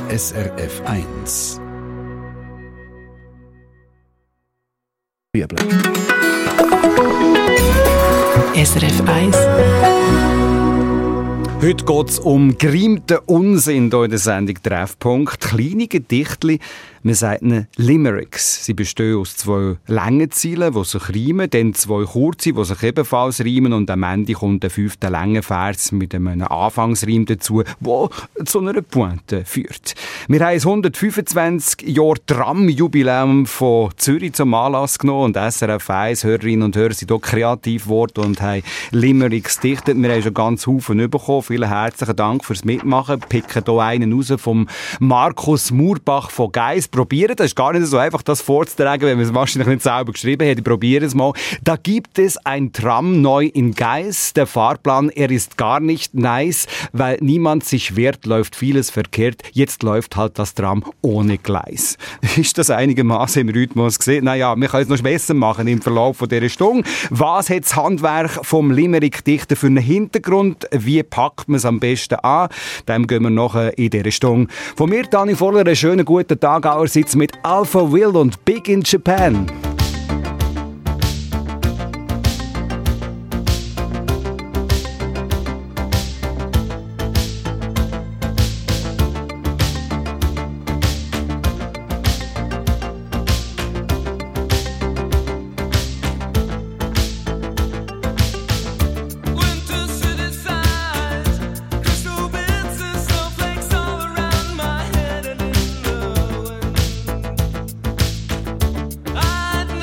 SRF 1. SRF 1. Heute geht es um gereimten Unsinn hier in der Sendung Treffpunkt. Kleine Gedichtli, man sagt ihnen Limericks. Sie bestehen aus 2 langen Zeilen, die sich reimen, dann 2 kurze, die sich ebenfalls reimen und am Ende kommt der 5. lange Vers mit einem Anfangsreim dazu, der zu einer Pointe führt. Wir haben ein 125 Jahre Tram-Jubiläum von Zürich zum Anlass genommen und SRF 1 Hörerinnen und Hörer sind hier kreativ geworden und haben Limericks gedichtet. Wir haben schon ganz Haufen bekommen. Vielen herzlichen Dank fürs Mitmachen. Picken hier einen raus vom Markus Murbach von Geiss. Probieren, das ist gar nicht so einfach, das vorzutragen, wenn man es wahrscheinlich nicht selber geschrieben hat. Ich probiere es mal. Da gibt es ein Tram neu in Geiss. Der Fahrplan, er ist gar nicht nice, weil niemand sich wehrt, läuft vieles verkehrt. Jetzt läuft halt das Tram ohne Gleis. Ist das einigermaßen im Rhythmus gesehen? Naja, wir können es noch besser machen im Verlauf von dieser Stunde. Was hat das Handwerk vom Limerick-Dichter für einen Hintergrund? Wie packt man es am besten an? Dem gehen wir nachher in dieser Stunde. Von mir, Dani Voller, einen schönen guten Tag allerseits mit Alpha Will und Big in Japan. I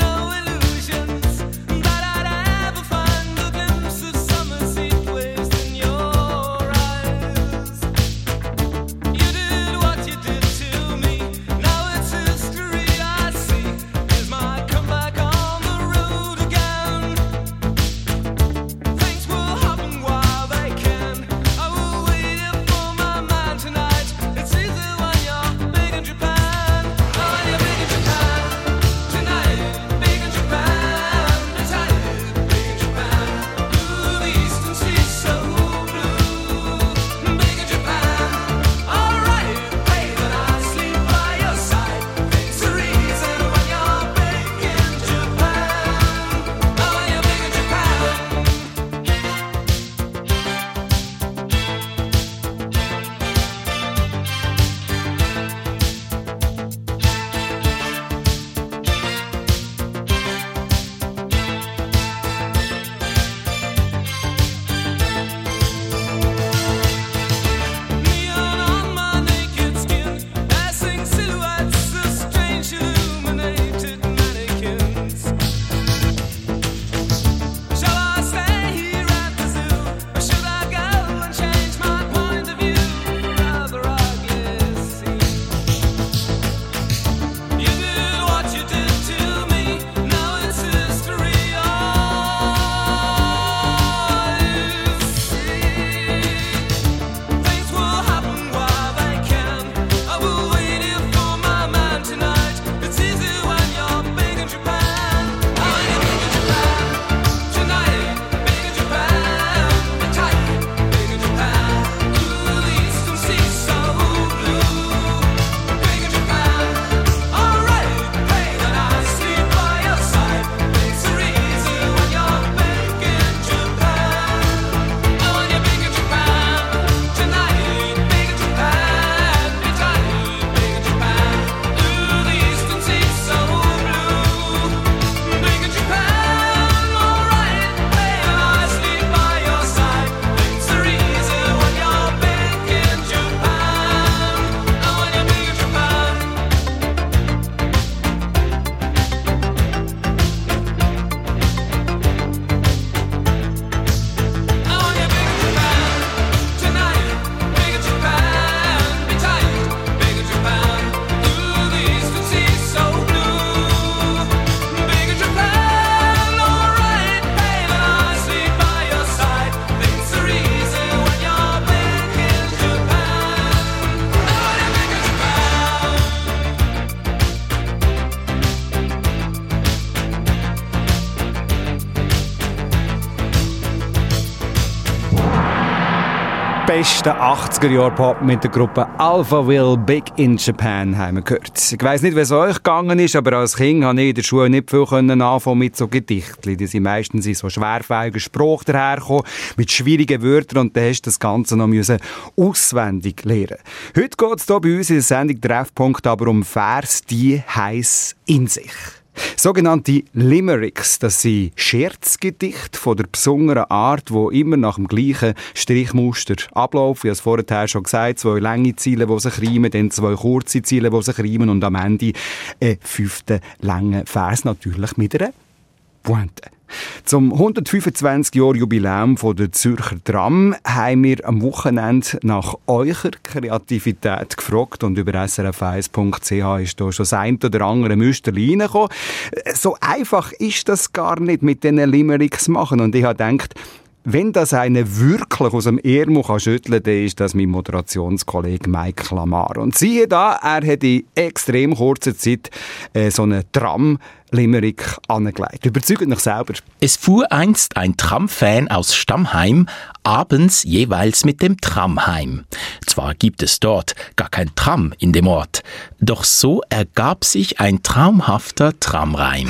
besten 80er-Jahr-Pop mit der Gruppe Alphaville Big in Japan haben wir gehört. Ich weiss nicht, wie es euch gegangen ist, aber als Kind konnte ich in der Schule nicht viel anfangen mit so Gedichten. Die sind meistens in so schwerfälligen Sprache dahergekommen, mit schwierigen Wörtern, und dann musst du das Ganze noch auswendig lernen. Heute geht es hier bei uns in der Sendung Treffpunkt aber um Vers, die heiss in sich. Sogenannte Limericks, das sind Scherzgedichte von der besonderen Art, die immer nach dem gleichen Strichmuster ablaufen. Wie es vorher schon gesagt, 2 lange Zeilen, die sich reimen, dann 2 kurze Zeilen, die sich reimen und am Ende ein 5. langen Vers, natürlich mit einer Pointe. Zum 125-Jahr-Jubiläum der Zürcher Tram haben wir am Wochenende nach eurer Kreativität gefragt und über srf1.ch ist da schon das ein oder andere Müsterli reingekommen. So einfach ist das gar nicht mit diesen Limericks machen, und ich habe gedacht, wenn das einer wirklich aus dem Ärmel schütteln kann, dann ist das mein Moderationskollege Mike Lamar. Und siehe da, er hat in extrem kurzer Zeit so einen Tram-Limerick angelegt. Überzeugt mich selber. Es fuhr einst ein Tramfan aus Stammheim abends jeweils mit dem Tram heim. Zwar gibt es dort gar kein Tram in dem Ort, doch so ergab sich ein traumhafter Tramreim.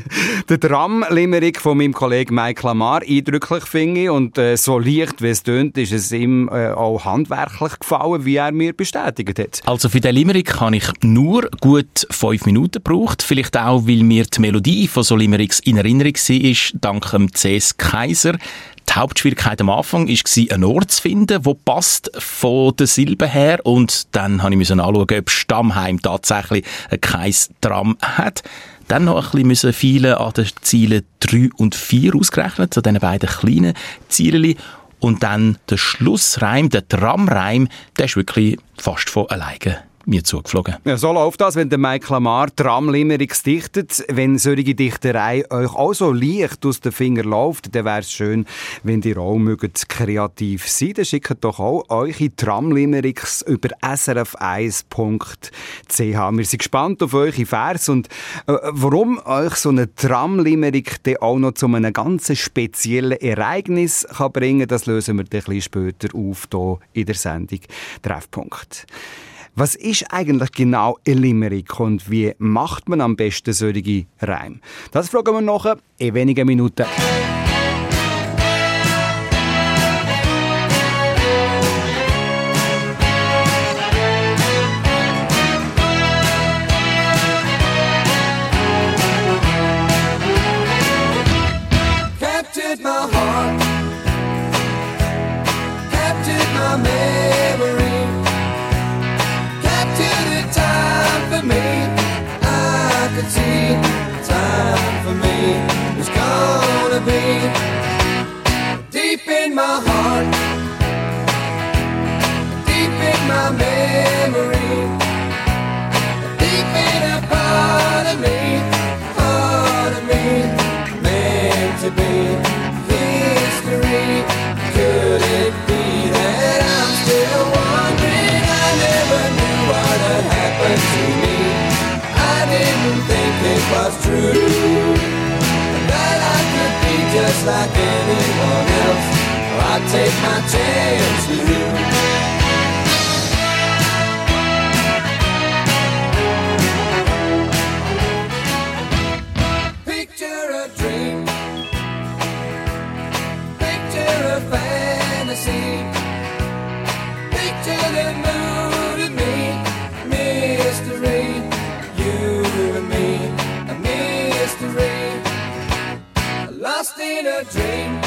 Der Tram-Limerick von meinem Kollegen Mike Lamar, eindrücklich finde ich, und so leicht wie es tönt, ist es ihm auch handwerklich gefallen, wie er mir bestätigt hat. Also für den Limerick habe ich nur gut 5 Minuten gebraucht, vielleicht auch, weil mir die Melodie von so Limericks in Erinnerung war, dank dem C.S. Kaiser. Die Hauptschwierigkeit am Anfang war, einen Ort zu finden, der passt von der Silbe her. Und dann musste ich anschauen, ob Stammheim tatsächlich kein Tram hat. Dann noch ein bisschen feilen an den Zielen 3 und 4 ausgerechnet, an diesen beiden kleinen Zielen. Und dann der Schlussreim, der Tramreim, der ist wirklich fast von alleine mir zugeflogen. Ja, so läuft das, wenn der Mike Lamar Tram-Limericks dichtet. Wenn solche Dichterei euch auch so leicht aus den Fingern läuft, dann wäre es schön, wenn ihr auch kreativ sein mögt. Dann schickt doch auch eure Tram-Limericks über srf1.ch. Wir sind gespannt auf eure Vers und warum euch so ein Tram-Limerick dann auch noch zu einem ganz speziellen Ereignis kann bringen, das lösen wir dann ein bisschen später auf hier in der Sendung Treffpunkt. Was ist eigentlich genau ein Limerick und wie macht man am besten solche Reime? Das fragen wir nachher in wenigen Minuten. Captured my heart, captured my memory. I could see time for me was gonna be deep in my heart, deep in my memory, deep in a part of me, meant to be history. Could it be that I'm still wondering? I never knew what had happened to me. I didn't think it was true, that I could be just like anyone else. I'd take my chance with you. Picture a dream, picture a fantasy, picture the mood of me, mystery. Lost in a dream,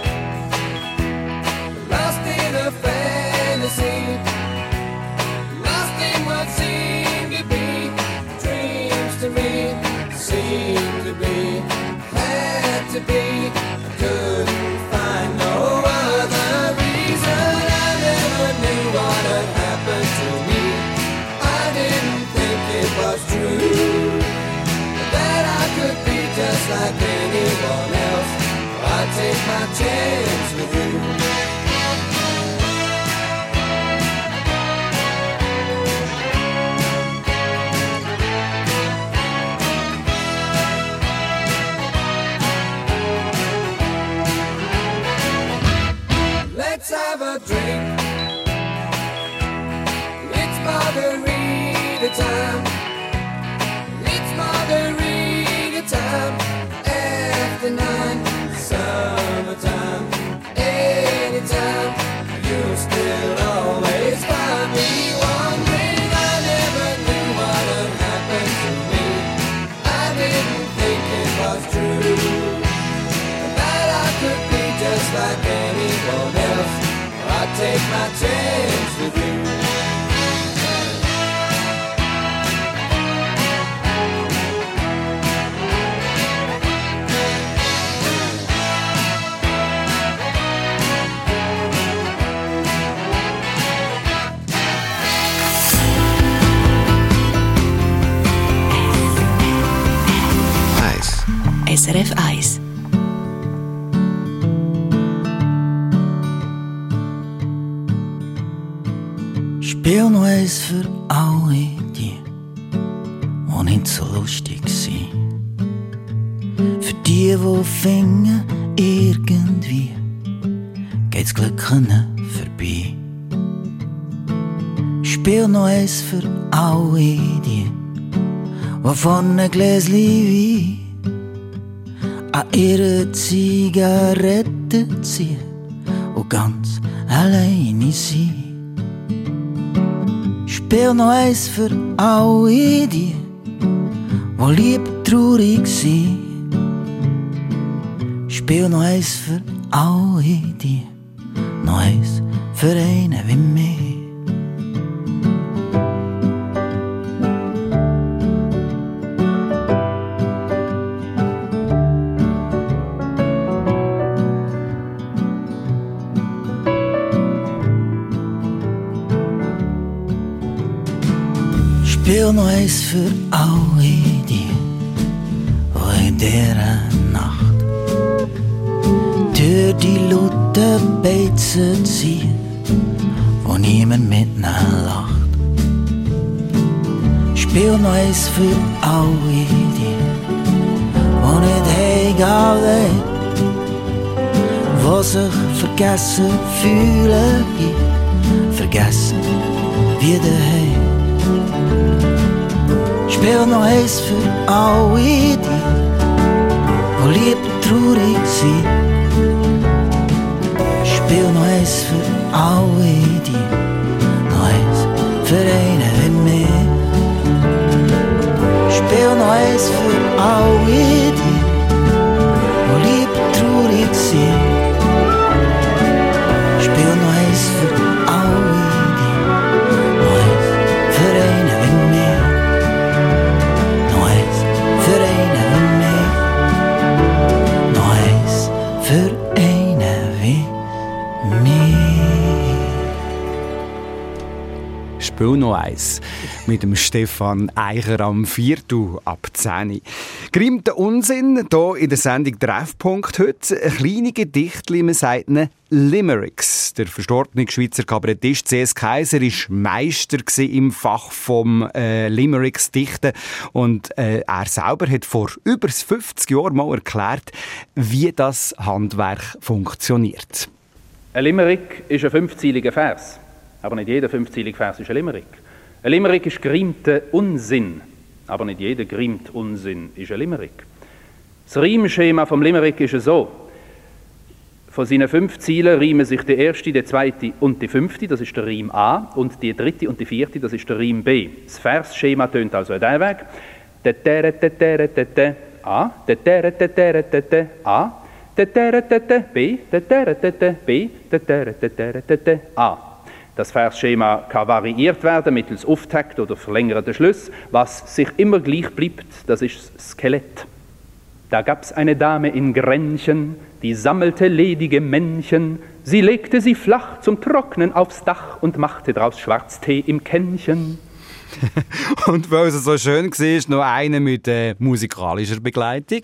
lost in a fantasy, lost in what seemed to be dreams to me, seemed to be, had to be. I couldn't find no other reason. I never knew what had happened to me. I didn't think it was true, that I could be just like anyone else. I'd take my chance with you. Let's have a drink. time. It's margarita time. After 9, summertime. Anytime, you'll still always find me wondering. I never knew what had happened to me. I didn't think it was true, that I could be just like anyone else. I'd take my chance with you. SRF 1. Spiel noch eins für alle die nicht so lustig sind. Für die finden, irgendwie geht's Glück vorbei. Spiel noch eins für alle die von einem Gläschen Wein an ihre Zigarette ziehen und ganz alleine sein. Spiel noch eins für alle die lieber traurig sind. Spiel noch eins für alle die, noch eins für einen wie mich. Spiel noch eins für alle die in dieser Nacht durch die lauten Beizen ziehen, wo niemand mit ihnen lacht. Spiel noch eins für alle die nicht egal sind, wo sich vergessen fühlen, vergessen wie daheim. Spiel noch eins für alle die lieber traurig sind. Spiel noch eins für alle die, noch eins für einen wie mich. Spiel noch eins für alle die lieber traurig sind. Spiel noch eins für alle die, noch eins für einen wie mich. Noch eins für einen wie mich. Noch eins für einen wie mich. Spiel noch eins mit dem Stefan Eicher am 4. ab 10. Grimmter Unsinn hier in der Sendung Treffpunkt heute. Kleine Gedichtchen, man sagt ihnen Limericks. Der verstorbene Schweizer Kabarettist C.S. Kaiser war Meister im Fach vom Limericks dichten und er selber hat vor über 50 Jahren mal erklärt, wie das Handwerk funktioniert. Ein Limerick ist ein 5-zeiliger Vers, aber nicht jeder 5-zeilige Vers ist ein Limerick. Ein Limerick ist grimmter Unsinn, aber nicht jeder grimmt Unsinn ist ein Limerick. Das Reimschema vom Limerick ist so: Von seinen 5 Zeilen reimen sich der erste, der zweite und der 5., das ist der Reim A, und die 3. und die 4., das ist der Reim B. Das Versschema tönt also in diesem Weg: A, A, B, B, A. Das Versschema kann variiert werden mittels Auftakt oder verlängerten Schluss. Was sich immer gleich bleibt, das ist das Skelett. Da gab's eine Dame in Grännchen, die sammelte ledige Männchen. Sie legte sie flach zum Trocknen aufs Dach und machte draus Schwarztee im Kännchen. Und weil es so schön war, noch eine mit musikalischer Begleitung.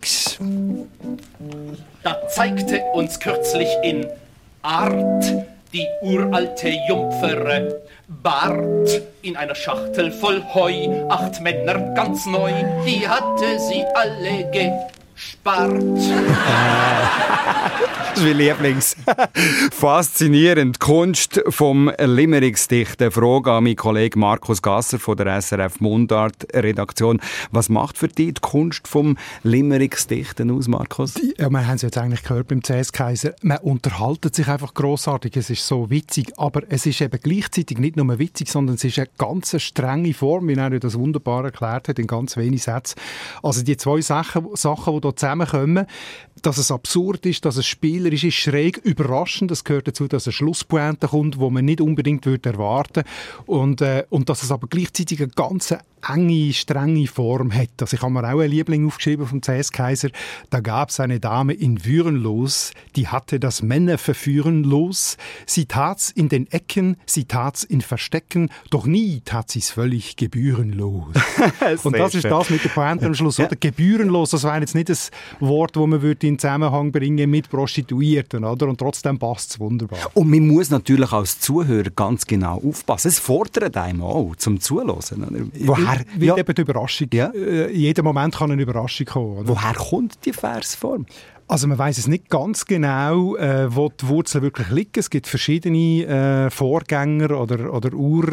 Da zeigte uns kürzlich in Art die uralte Jumpfere Bart in einer Schachtel voll Heu, 8 Männer ganz neu, die hatte sie alle spart. Das ist mein Lieblings. Faszinierend. Kunst vom Limericksdichten. Frage an meinen Kollegen Markus Gasser von der SRF Mundart-Redaktion. Was macht für dich die Kunst vom Limericksdichten aus, Markus? Ja, wir haben es jetzt eigentlich gehört beim CS Kaiser. Man unterhaltet sich einfach grossartig. Es ist so witzig, aber es ist eben gleichzeitig nicht nur witzig, sondern es ist eine ganz strenge Form, wie er das wunderbar erklärt hat, in ganz wenigen Sätzen. Also die zwei Sachen, die hier zusammenkommen, dass es absurd ist, dass es spielerisch ist, schräg, überraschend. Das gehört dazu, dass eine Schlusspointe kommt, die man nicht unbedingt erwarten würde. Und dass es aber gleichzeitig eine ganz enge, strenge Form hat. Also ich habe mir auch einen Liebling aufgeschrieben vom CS Kaiser. Da gab es eine Dame in Würenlos, die hatte das Männerverführen los. Sie tat's in den Ecken, sie tat's in Verstecken, doch nie tat sie's völlig gebührenlos. Und das ist das mit der Pointe am Schluss. Oder? Gebührenlos, das wäre jetzt nicht ein Wort, das man in Zusammenhang bringen mit Prostituierten, oder? Und trotzdem passt es wunderbar. Und man muss natürlich als Zuhörer ganz genau aufpassen. Es fordert einem auch zum Zuhören. Woher? Wie eben die Überraschung. Ja. In jedem Moment kann eine Überraschung kommen. Oder? Woher kommt die Versform? Also man weiss es nicht ganz genau, wo die Wurzeln wirklich liegen. Es gibt verschiedene Vorgänger oder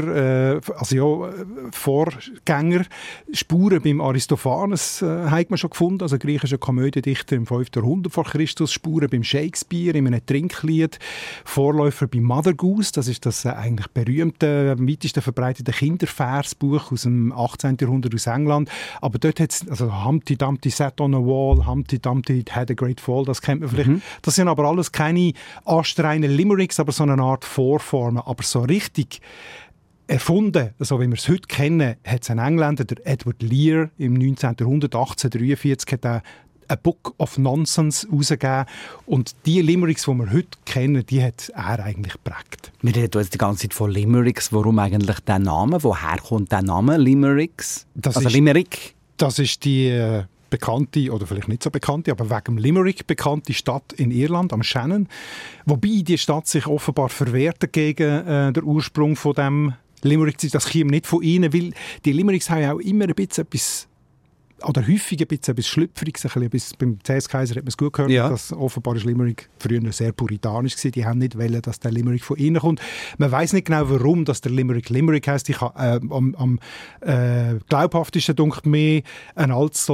Vorgänger. Spuren beim Aristophanes hat man schon gefunden, also griechischer Komödiendichter im 5. Jahrhundert vor Christus. Spuren beim Shakespeare in einem Trinklied. Vorläufer bei Mother Goose, das ist das eigentlich berühmte, am weitesten verbreitete Kinderversbuch aus dem 18. Jahrhundert aus England. Aber dort hat es, also Humpty Dumpty sat on a wall, Humpty Dumpty had a great fall, das kennt man vielleicht. Das sind aber alles keine astreinen Limericks, aber so eine Art Vorformen. Aber so richtig erfunden, so wie wir es heute kennen, hat es einen Engländer, der Edward Lear, im 19. Jahrhundert, 1843, hat er ein Book of Nonsense herausgegeben. Und die Limericks, die wir heute kennen, die hat er eigentlich geprägt. Wir reden jetzt die ganze Zeit von Limericks. Warum eigentlich der Name? Woher kommt der Name Limericks? Limerick? Das ist die bekannte, oder vielleicht nicht so bekannte, aber wegen Limerick bekannte Stadt in Irland, am Shannon. Wobei die Stadt sich offenbar verwehrte gegen den Ursprung von dem Limerick. Das käme nicht von ihnen, weil die Limericks haben ja auch immer ein bisschen etwas, oder häufig ein bisschen etwas Schlüpfriges. Beim CS Kaiser hat man es gut gehört, ja. Dass offenbar ist Limerick früher sehr puritanisch war. Die haben nicht wollen, dass der Limerick von ihnen kommt. Man weiss nicht genau, warum dass der Limerick Limerick heisst. Ich habe am glaubhaftesten dunkt mir ein altes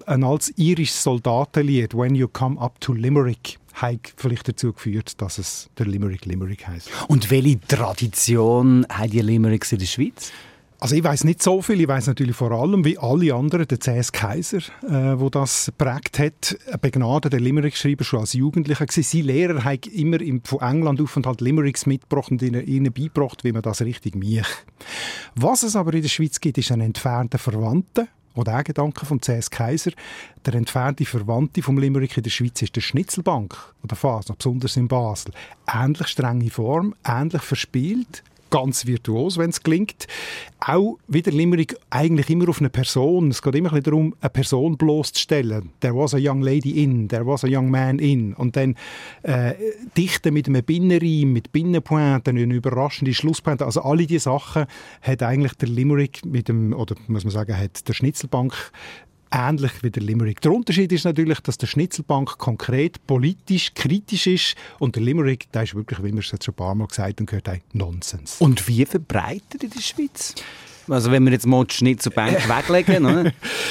irisches Soldatenlied, «When You Come Up to Limerick», hat vielleicht dazu geführt, dass es der Limerick heisst. Und welche Tradition haben die Limericks in der Schweiz? Also ich weiss nicht so viel, ich weiss natürlich vor allem, wie alle anderen, der CS Kaiser, wo das geprägt hat, ein begnadeter Limerick-Schreiber schon als Jugendlicher gewesen. Sein Lehrer hat immer von England auf und halt Limericks mitgebracht und ihnen beigebracht, wie man das richtig macht. Was es aber in der Schweiz gibt, ist ein entfernter Verwandter, oder ein Gedanke vom CS Kaiser. Der entfernte Verwandte vom Limerick in der Schweiz ist der Schnitzelbank oder Fasel, besonders in Basel. Ähnlich strenge Form, ähnlich verspielt, ganz virtuos, wenn es gelingt. Auch wieder Limerick eigentlich immer auf eine Person. Es geht immer ein bisschen darum, eine Person bloßzustellen. There was a young lady in, there was a young man in. Und dann dichten mit einem Binnenreim, mit Binnenpointen, eine überraschende Schlusspointe. Also alle diese Sachen hat eigentlich der Limerick mit dem, oder muss man sagen, hat der Schnitzelbank ähnlich wie der Limerick. Der Unterschied ist natürlich, dass der Schnitzelbank konkret politisch, kritisch ist und der Limerick, der ist wirklich, wie wir es jetzt schon ein paar Mal gesagt haben, gehört ein Nonsens. Und wie verbreitet in der Schweiz? Also wenn wir jetzt mal die Schnitzelbank weglegen, oder?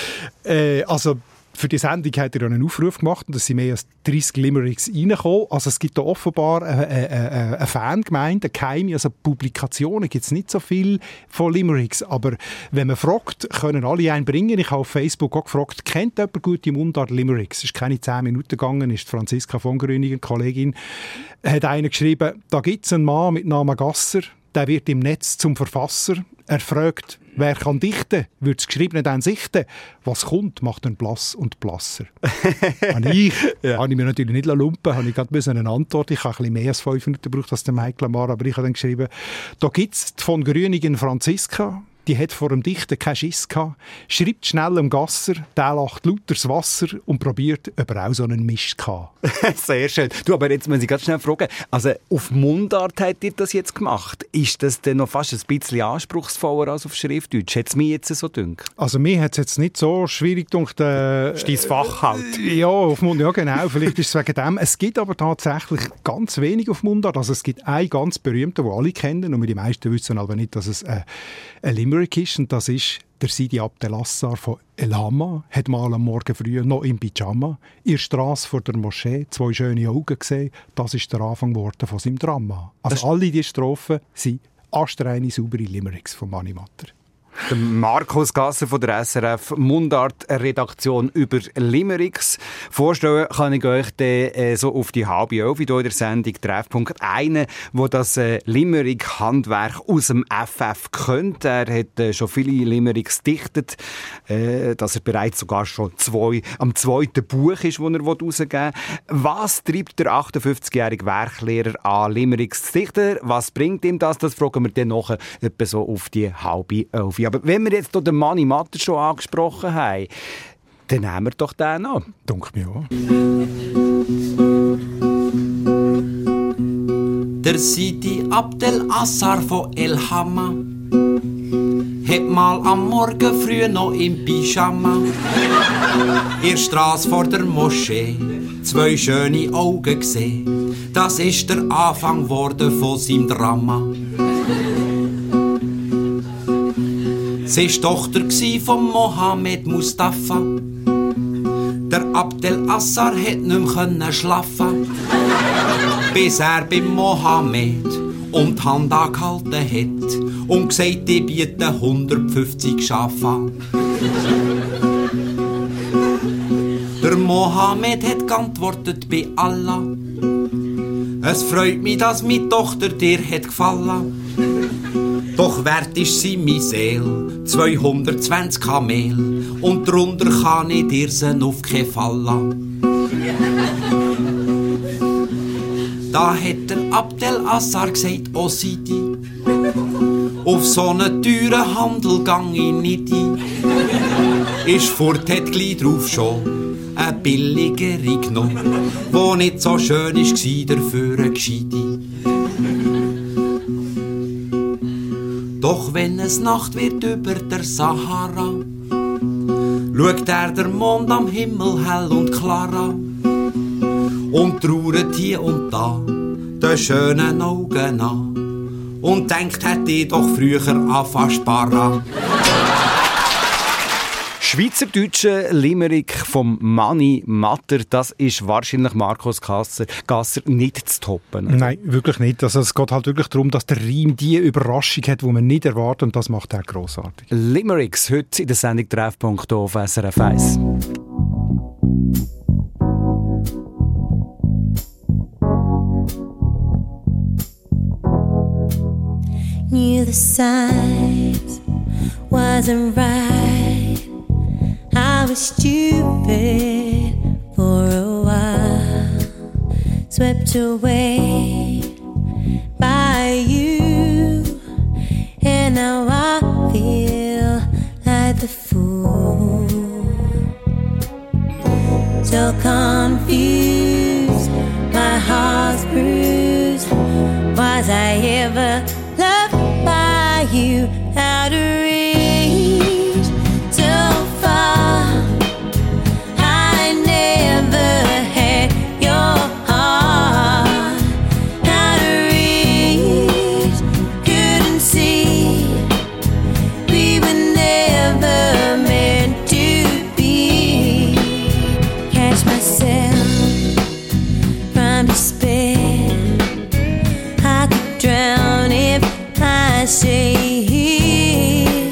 Also für die Sendung hat er einen Aufruf gemacht und es sind mehr als 30 Limericks reingekommen. Also es gibt da offenbar eine Fangemeinde, eine Geheime, also Publikationen gibt es nicht so viel von Limericks. Aber wenn man fragt, können alle einen bringen. Ich habe auf Facebook auch gefragt, kennt jemand gute Mundart Limericks? Es ist keine 10 Minuten gegangen, ist Franziska von Grüningen, Kollegin, hat einen geschrieben, da gibt es einen Mann mit Namen Gasser, der wird im Netz zum Verfasser. Er fragt, wer kann dichten? Wird das Geschriebene dann sichten? Was kommt, macht einen blass und blasser. Habe ich mir natürlich nicht lumpen, habe ich gerade eine Antwort. Ich habe ein bisschen mehr als 5 Minuten gebraucht als der Michael Amar, aber ich habe dann geschrieben, da gibt es von Grüningen Franziska, die hat vor dem Dichten keinen Schiss gehabt, schreibt schnell am Gasser, der lacht lauter das Wasser und probiert, ob er auch so einen Mist hatte. Sehr schön. Du, aber jetzt muss ich ganz schnell fragen, also auf Mundart habt ihr das jetzt gemacht. Ist das denn noch fast ein bisschen anspruchsvoller als auf Schriftdeutsch? Hat es mir jetzt so gedacht? Also mir hat es jetzt nicht so schwierig gedacht. Ist dein Fach halt? Ja, auf Mundart, ja genau, vielleicht ist es wegen dem. Es gibt aber tatsächlich ganz wenig auf Mundart. Also es gibt einen ganz berühmten, den alle kennen, und die meisten wissen aber nicht, dass es ein Limerick ist, und das ist der Sidi Abdelassar von El Hamma, hat mal am Morgen früh noch im Pyjama in der Strasse vor der Moschee 2 schöne Augen gesehen. Das ist der Anfang geworden von seinem Drama. Also alle diese Strophen sind astreine, saubere Limericks von Mani Matter. Der Markus Gasser von der SRF Mundart-Redaktion über Limericks. Vorstellen kann ich euch dann, so auf die 10:30 in der Sendung Treffpunkt einen, der das Limerick-Handwerk aus dem FF kennt. Er hat schon viele Limericks gedichtet, dass er bereits sogar schon am 2. Buch ist, das er herausgeben will. Was treibt der 58-jährige Werklehrer an, Limericks zu dichten? Was bringt ihm das? Das fragen wir dann nachher etwa so auf die 10:30. Aber wenn wir jetzt hier den Mani Matter schon angesprochen haben, dann nehmen wir doch den an. Dunkel mir auch. Der Sidi Abdelassar von El Hamma hat mal am Morgen früh noch im Pyjama in der Strasse vor der Moschee 2 schöne Augen gesehen. Das ist der Anfang geworden von seinem Drama. Sie war Tochter von Mohammed Mustafa. Der Abdelassar hat nicht mehr schlafen, bis er bei Mohammed um die Hand angehalten hat und gesagt, ich biete 150 Schafe an. Der Mohammed hat geantwortet bei Allah: Es freut mich, dass meine Tochter dir hat gefallen. Doch wert ist sie mi Seel, 220 Kamel, und drunter kann ich dir sen auf keinen Fall lassen. Da hat der Abdelassar gesagt, oh Sidi, auf so einen teuren Handel gang ich nicht ein. Ist fort, hat gleich drauf schon eine billigere genommen, wo nicht so schön war, dafür eine gescheite. Doch wenn es Nacht wird über der Sahara, schaut der Mond am Himmel hell und klar an und trauert hier und da den schönen Augen an und denkt, hätte ich doch früher anfangen sparen. Schweizerdeutsche Limerick vom Mani Matter, das ist wahrscheinlich Markus Gasser nicht zu toppen. Oder? Nein, wirklich nicht. Also es geht halt wirklich darum, dass der Reim die Überraschung hat, die man nicht erwartet, und das macht er grossartig. Limericks heute in der Sendung Treffpunkt auf SRF 1. Knew the signs wasn't right. I was stupid for a while, swept away by you, and now I feel like the fool. So confused, my heart's bruised. Was I ever loved by you? Out of reach, so far. I never had your heart. Out of reach, couldn't see. We were never meant to be. Catch myself from despair. I could drown if I stay here.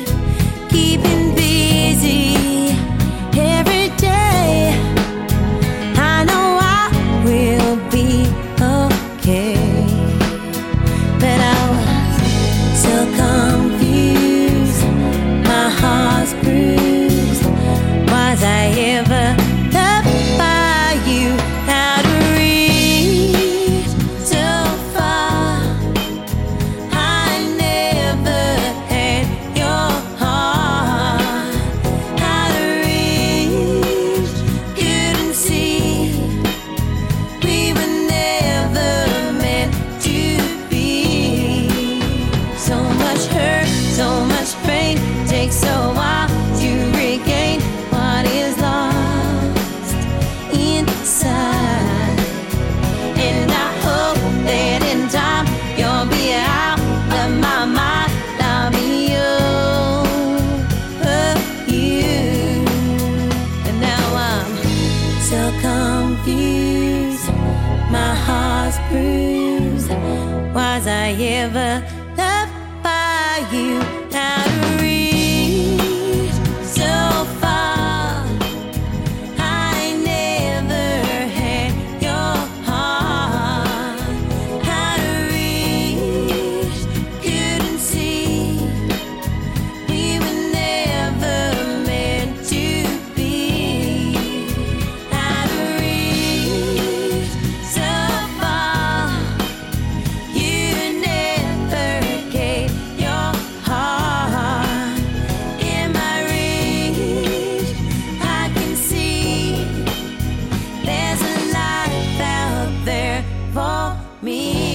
ever loved by you. How to reach so far. I never had your heart. How to reach, couldn't see. We were never meant to be. How to reach so far. You never gave your heart. In my reach, I can see there's a life out there for me.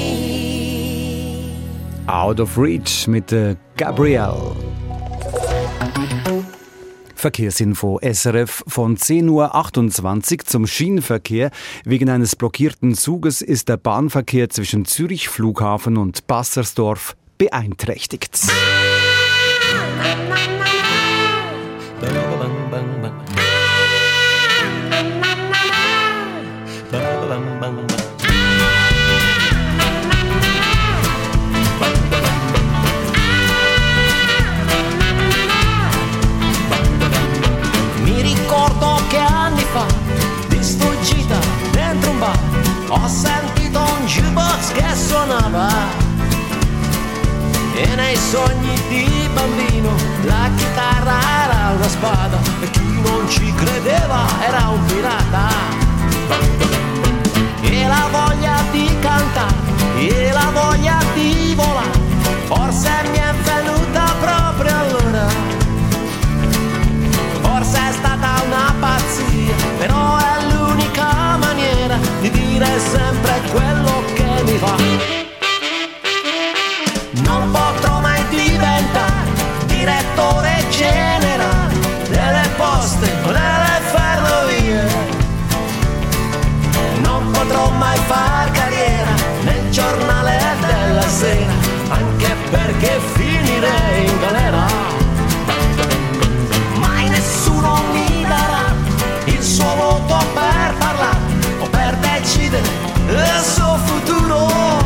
Out of Reach mit Gabrielle. Verkehrsinfo SRF von 10:28 Uhr zum Schienenverkehr. Wegen eines blockierten Zuges ist der Bahnverkehr zwischen Zürich Flughafen und Bassersdorf beeinträchtigt. Mi ricordo che anni fa, di sfuggita dentro un bar, ho sentito un jukebox che suonava. E nei sogni di bambino la chitarra era una spada e chi non ci credeva era un pirata. E la voglia di cantare, e la voglia di volare, forse mi è venuta proprio allora. Forse è stata una pazzia, però è l'unica maniera di dire sempre quello che mi va. Non potrò mai diventare direttore generale delle poste o delle ferrovie. Non potrò mai far carriera nel giornale della sera, anche perché finirei in galera. Mai nessuno mi darà il suo voto per parlare o per decidere il suo futuro.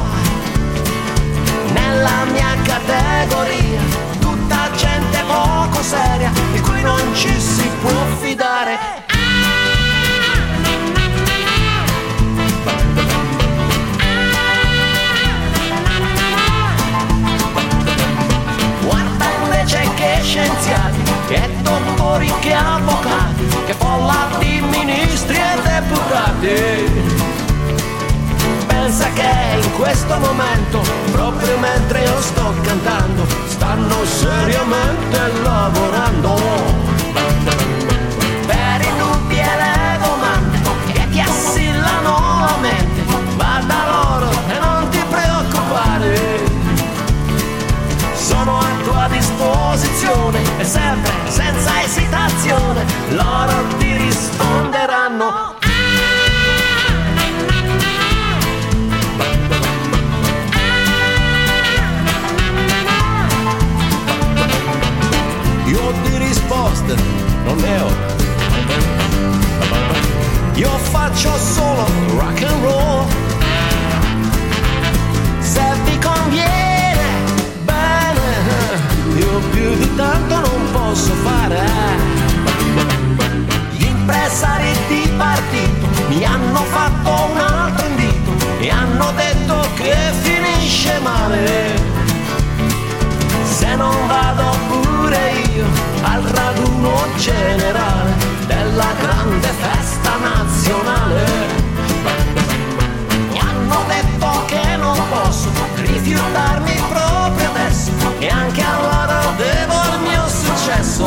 Nella mia categoria, tutta gente poco seria, di cui non ci si può fidare. Guarda invece che scienziati, che dottori, che avvocati, che folla di ministri e deputati. Pensa che in questo momento, proprio mentre io sto cantando, stanno seriamente lavorando per i dubbi e le domande che ti assillano la mente. Va da loro e non ti preoccupare, sono a tua disposizione e sempre senza esitazione loro ti risponderanno. Io di risposte non ne ho, io faccio solo rock and roll. Se vi conviene bene, io più di tanto non posso fare. Gli impresari di partito mi hanno fatto un altro invito e hanno detto che finisce male se non vado pure io al raduno generale della grande festa nazionale. Mi hanno detto che non posso rifiutarmi proprio adesso e anche allora devo il mio successo.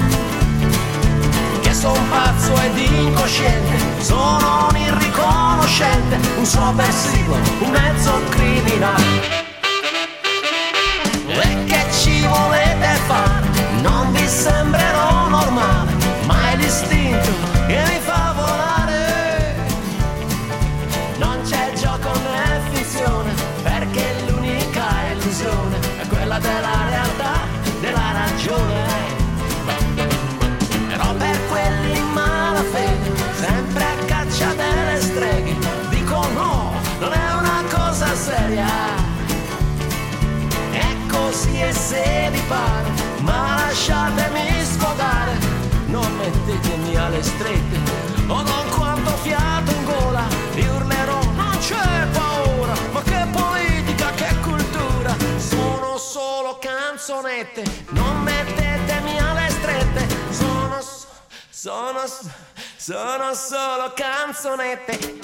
Che son pazzo ed incosciente, sono un irriconoscente, un sovversivo, un mezzo criminale. E che ci volete fare? Non vi sembrerò normale, ma è l'istinto che mi fa volare. Non c'è gioco né finzione, perché l'unica illusione è quella della realtà, della ragione. Però per quelli in malafede, sempre a caccia delle streghe, dico no, non è una cosa seria. canzonette, non mettetemi alle strette, sono solo canzonette.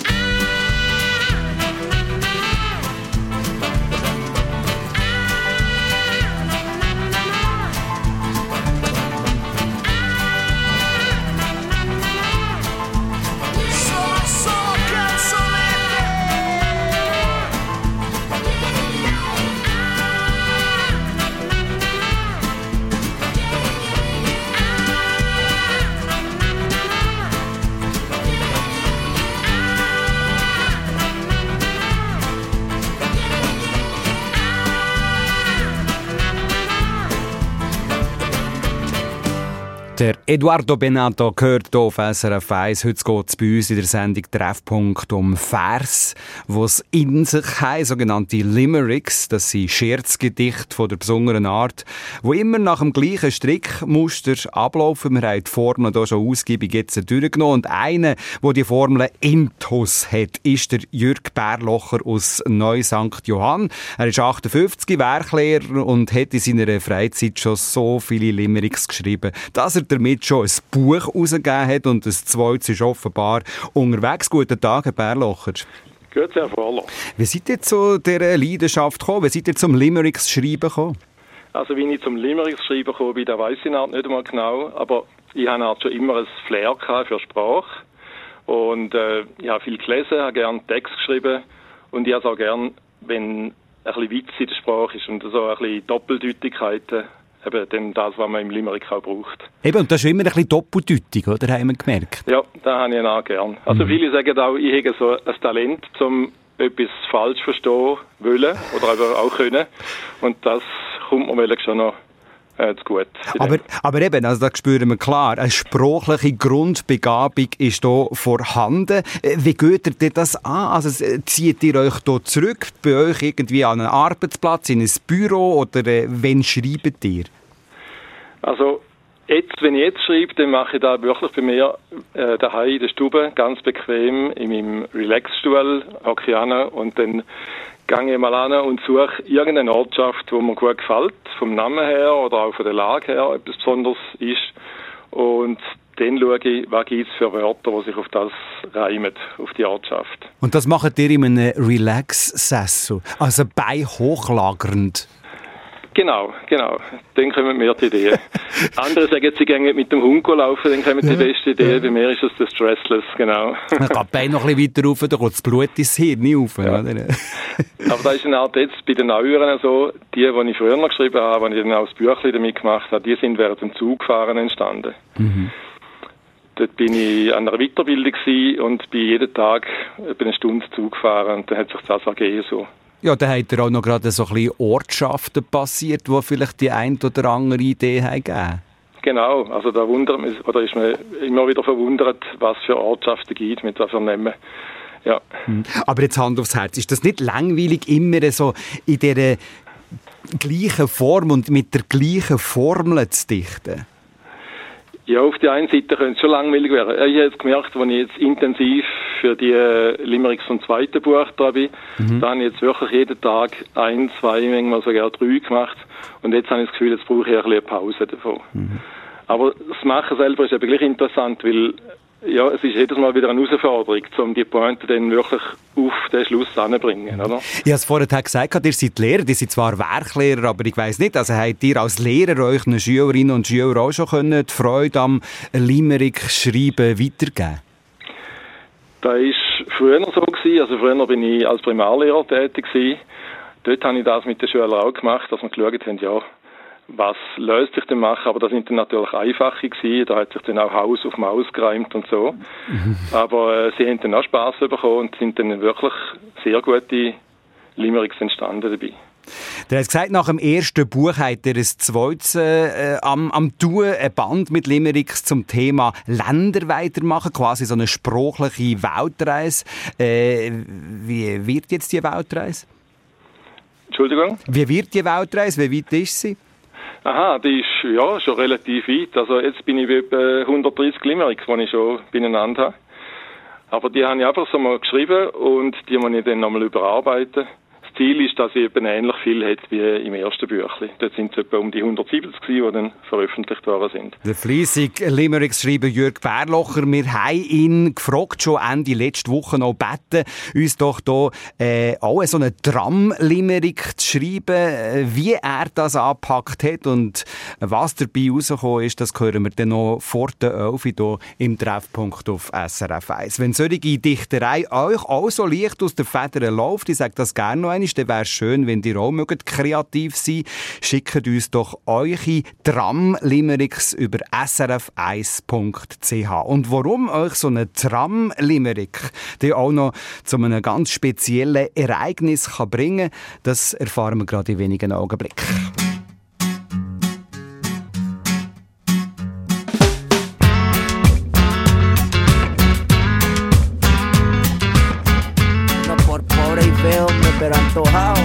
Der Eduardo Benato gehört hier auf SRF 1. Heute geht es bei uns in der Sendung Treffpunkt um Vers, die es in sich haben, sogenannte Limericks. Das sind Scherzgedichte von der besonderen Art, die immer nach dem gleichen Strickmuster ablaufen. Wir haben die Formeln hier schon ausgiebig jetzt durchgenommen. Und einer, der die Formel intus hat, ist der Jürg Bärlocher aus Neu-St. Johann. Er ist 58, Werklehrer und hat in seiner Freizeit schon so viele Limericks geschrieben, dass er damit schon ein Buch herausgegeben hat und das zweite ist offenbar unterwegs. Guten Tag, Herr Bärlocher. Grüezi, Herr Voller. Wie seid ihr zu dieser Leidenschaft gekommen? Wie seid ihr zum Limericks-Schreiben gekommen? Also wie ich zum Limericks-Schreiben gekommen bin, das weiss ich nicht einmal genau, aber ich hatte schon immer ein Flair für Sprache und ich habe viel gelesen, habe gerne Text geschrieben und ich habe es auch gerne, wenn ein bisschen Witz in der Sprache ist und so ein bisschen Doppeldeutigkeiten. Eben dann das, was man im Limerick auch braucht. Eben, und das ist immer ein bisschen doppeldeutig, oder? Haben wir gemerkt? Ja, das habe ich auch gern. Also viele sagen auch, ich habe so ein Talent, um etwas falsch verstehen wollen oder auch können. Und das kommt mir wirklich schon noch zu gut. Aber eben, also da spüren wir klar, eine sprachliche Grundbegabung ist hier vorhanden. Wie geht ihr das an? Also zieht ihr euch hier zurück, bei euch irgendwie an einen Arbeitsplatz, in ein Büro oder wann schreibt ihr? Also jetzt, wenn ich jetzt schreibe, dann mache ich das wirklich bei mir daheim in der Stube, ganz bequem in meinem Relaxstuhl, hocke ich an und dann gehe ich mal an und suche irgendeine Ortschaft, die mir gut gefällt, vom Namen her oder auch von der Lage her etwas Besonderes ist. Und dann schaue ich, was gibt es für Wörter, die sich auf das reimen, auf die Ortschaft. Und das macht ihr in einem Relax-Sessel, also beihochlagernd? Genau. Dann kommen mir die Ideen. Andere sagen, sie gehen mit dem Hund laufen, dann kommen die beste Idee. Bei mir ist es der Stressless, genau. Man kann die Beine noch ein bisschen weiter rauf, da kommt das Blut ins Hirn rauf. Ja. Oder? Aber da ist eine Art jetzt bei den Neueren so, die ich früher noch geschrieben habe, die ich dann auch das Büchlein damit gemacht habe, die sind während dem Zugfahren entstanden. Mhm. Dort bin ich an einer Weiterbildung und bin jeden Tag etwa eine Stunde Zug gefahren und dann hat sich das ergeben so. Ja, da hat auch noch gerade so ein bisschen Ortschaften passiert, wo vielleicht die ein oder andere Idee haben gegeben. Genau, also da ist man immer wieder verwundert, was für Ortschaften gibt, mit was für Namen. Ja. Aber jetzt Hand aufs Herz, ist das nicht langweilig, immer so in dieser gleichen Form und mit der gleichen Formel zu dichten? Ja, auf der einen Seite könnte es schon langweilig werden. Ich habe jetzt gemerkt, als ich jetzt intensiv für die Limericks vom zweiten Buch da bin, da habe ich jetzt wirklich jeden Tag 1, 2, manchmal sogar 3 gemacht. Und jetzt habe ich das Gefühl, jetzt brauche ich ein bisschen eine Pause davon. Aber das Machen selber ist eben gleich interessant, weil ja, es ist jedes Mal wieder eine Herausforderung, um die Pointe dann wirklich auf den Schluss anzubringen, oder? Ich habe es vorhin gesagt, ihr seid Lehrer, ihr seid zwar Werklehrer, aber ich weiss nicht, also habt ihr als Lehrer euren Schülerinnen und Schülern auch schon die Freude am Limerick-Schreiben weitergeben? Das war früher so gewesen, also früher bin ich als Primarlehrer tätig gewesen. Dort habe ich das mit den Schülern auch gemacht, dass wir geschaut haben, ja, was löst sich denn machen, aber das sind dann natürlich einfache gewesen, da hat sich dann auch Haus auf Maus gereimt und so. Aber sie haben dann auch Spass bekommen und sind dann wirklich sehr gute Limericks entstanden dabei. Du hast gesagt, nach dem ersten Buch habt ihr ein zweites am Tun, ein Band mit Limericks zum Thema Länder weitermachen, quasi so eine sprachliche Weltreise. Wie wird jetzt die Weltreise? Entschuldigung? Wie wird die Weltreise? Wie weit ist sie? Aha, die ist ja schon relativ weit. Also jetzt bin ich bei etwa 130 Limericks, die ich schon beieinander habe. Aber die habe ich einfach so mal geschrieben und die muss ich dann nochmal überarbeiten. Das Ziel ist, dass sie eben ähnlich viel hat wie im ersten Büchlein. Dort sind es etwa um die 170 gewesen, die dann veröffentlicht worden sind. Der fleissige Limerics-Schreiber Jürg Bärlocher, wir haben ihn gefragt, schon Ende letzte Woche noch gebeten, uns doch hier auch so eine Tram-Limerick zu schreiben, wie er das angepackt hat und was dabei rausgekommen ist, das hören wir dann noch vor der 11 hier im Treffpunkt auf SRF 1. Wenn solche Dichterei euch auch so leicht aus der Federn läuft, ich sage das gerne noch einmal, dann wäre es schön, wenn ihr auch kreativ sein mögt. Schickt uns doch eure Tram-Limericks über srf1.ch. Und warum euch so eine Tram-Limerick die auch noch zu einem ganz speziellen Ereignis kann bringen kann, das erfahren wir gerade in wenigen Augenblicken. Pero antojado.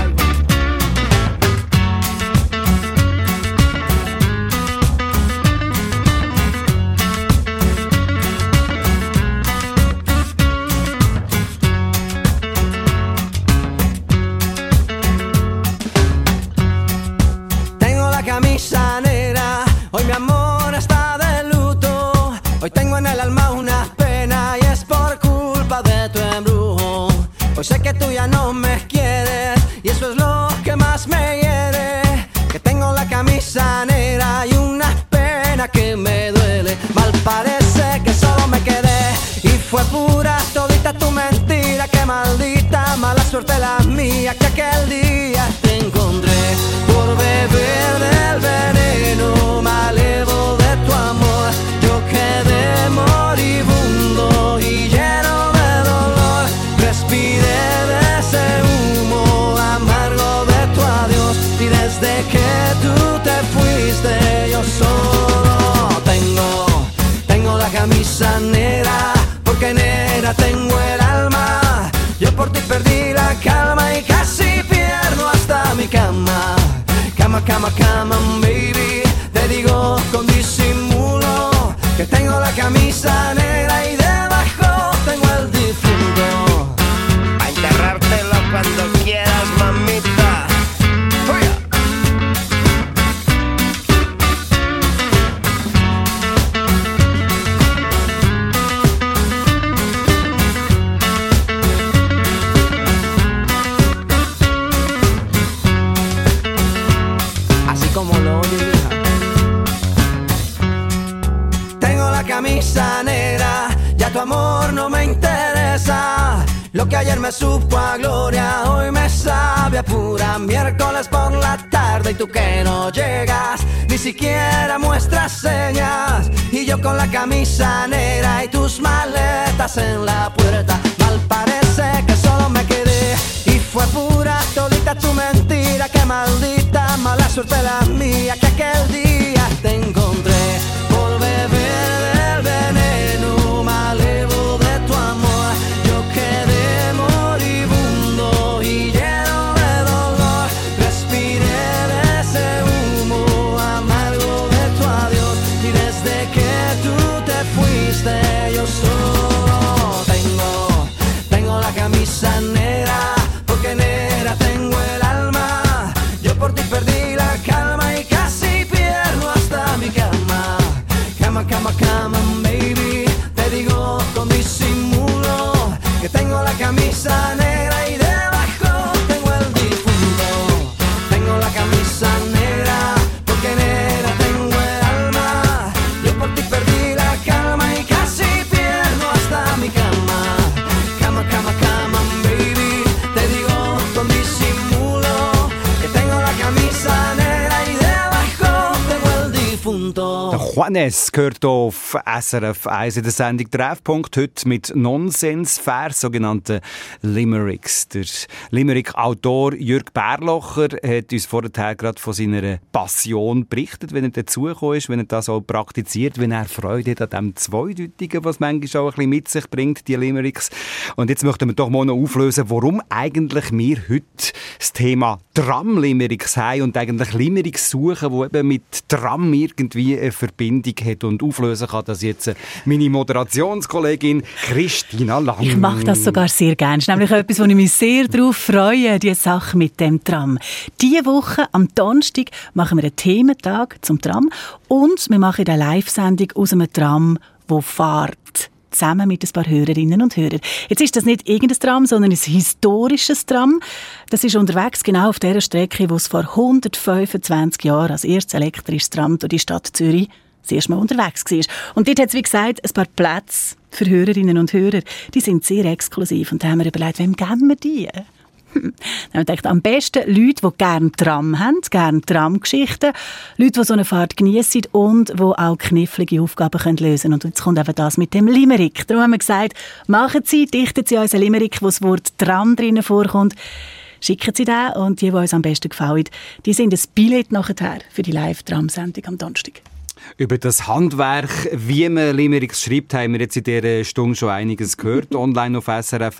Tengo la camisa negra, hoy mi amor está de luto. Hoy tengo en el alma una pena y es por culpa de tu embrujo. Hoy sé que tú ya no me quieres y eso es lo que más me hiere. Que tengo la camisa negra y una pena que me duele. Mal parece que solo me quedé y fue pura todita tu mentira. Que maldita mala suerte la mía que aquel día te encontré. Por beber del veneno malevo de tu amor yo quedé moribundo y lleno de dolor. Respiré de ese humo amargo de tu adiós y desde que tú te fuiste yo solo tengo la camisa negra porque negra tengo el alma. Yo por ti perdí la calma y casi pierdo hasta mi cama. Cama, cama, cama, baby, te digo con disimulo que tengo la camisa negra y debajo tengo el difunto. A enterrártelo cuando quieras, mamita. Así como lo oye, hija. Tengo la camisa negra, ya tu amor no me interesa. Lo que ayer me supo a gloria, hoy me sabe a pura miércoles por la tarde. Y tú que no llegas, ni siquiera muestras señas. Y yo con la camisa negra y tus maletas en la puerta. Mal parece que solo me quedé y fue pura todita tu mentira. Que maldita mala suerte la mía que aquel día te encontré. Por beber del veneno malevo de tu amor yo quedé moribundo y lleno de dolor. Respiré de ese humo amargo de tu adiós y desde que tú te fuiste yo solo tengo la camisa negra porque negra tengo el alma. Yo por ti perdí la calma y casi pierdo hasta mi cama. Cama, cama, cama, baby, te digo con disimulo que tengo la camisa negra y debajo tengo el difunto. Tengo la camisa negra porque negra tengo el alma. Yo por ti perdí la calma y casi pierdo hasta mi cama. Cama, cama, cama, baby, te digo con disimulo que tengo la camisa negra y debajo tengo el difunto. Der Juanes gehört auf SRF 1 in der Sendung Treffpunkt heute mit Nonsensvers, sogenannten Limericks. Der Limerick-Autor Jürg Bärlocher hat uns vorher gerade von seiner Passion berichtet, wenn er dazugekommen ist, wenn er das auch praktiziert, wenn er Freude hat an dem Zweideutigen, was manchmal auch ein bisschen mit sich bringt, die Limericks. Und jetzt möchten wir doch mal noch auflösen, warum eigentlich wir heute das Thema Tram-Limericks haben und eigentlich Limericks suchen, die eben mit Tram irgendwie irgendwie eine Verbindung hat. Und auflösen kann das jetzt meine Moderationskollegin Christina Lang. Ich mache das sogar sehr gerne. Das ist nämlich etwas, wo ich mich sehr darauf freue, die Sache mit dem Tram. Diese Woche, am Donnerstag, machen wir einen Thementag zum Tram und wir machen eine Live-Sendung aus einem Tram, wo fährt, zusammen mit ein paar Hörerinnen und Hörern. Jetzt ist das nicht irgendein Tram, sondern ein historisches Tram. Das ist unterwegs genau auf der Strecke, wo es vor 125 Jahren als erstes elektrisches Tram durch die Stadt Zürich das erste Mal unterwegs war. Und dort hat es, wie gesagt, ein paar Plätze für Hörerinnen und Hörer. Die sind sehr exklusiv. Und da haben wir überlegt, wem geben wir die? Dann haben wir gedacht, am besten Leute, die gerne Tram haben, gerne Tramgeschichten, Leute, die so eine Fahrt geniessen und die auch knifflige Aufgaben lösen können. Und jetzt kommt eben das mit dem Limerick. Darum haben wir gesagt, machen Sie, dichten Sie uns ein Limerick, wo das Wort Tram drinnen vorkommt. Schicken Sie den und die uns am besten gefallen, die sind ein Billett nachher für die Live-Tram-Sendung am Donnerstag. Über das Handwerk, wie man Limericks schreibt, haben wir jetzt in dieser Stunde schon einiges gehört. Online auf